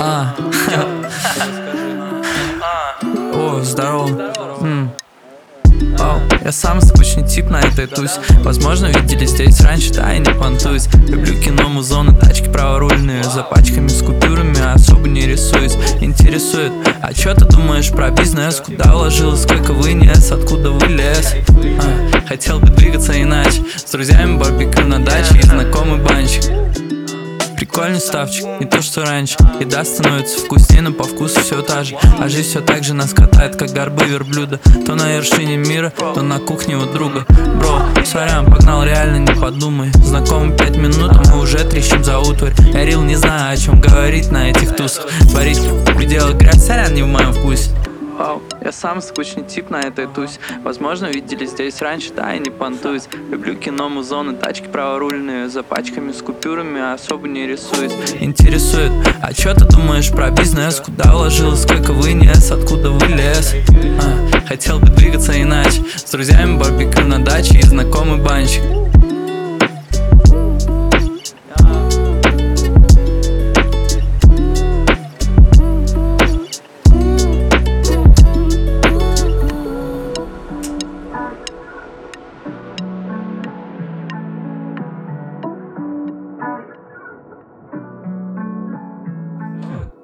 О, здорово. Я сам скучный тип на этой тусе. Возможно, видели здесь раньше, да, я не понтуюсь. Люблю кино, музоны, тачки праворульные. За пачками с купюрами особо не рисуюсь. Интересует, а чё ты думаешь про бизнес? Куда вложил, сколько вынес, откуда вылез? Хотел бы двигаться иначе. С друзьями барбекю на даче и знакомый банчик. Прикольный ставчик, не то что раньше. Еда становится вкуснее, но по вкусу все та же. А жизнь все так же нас катает, как горбы верблюда. То на вершине мира, то на кухне у друга. Бро, сорян, погнал, реально не подумай. Знакомы 5 минут, а мы уже трещим за утварь. Я рил, не знаю, о чем говорить на этих тусах. Борис, пределы грязь, сорян, не в моем вкусе. Я сам скучный тип на этой тусе. Возможно, видели здесь раньше, да, я не понтуюсь. Люблю кино, музоны, тачки праворульные. За пачками с купюрами особо не рисуюсь. Интересует, а чё ты думаешь про бизнес? Куда вложил, сколько вынес, откуда вылез? Хотел бы двигаться иначе. С друзьями барбекю на даче и знакомый банчик.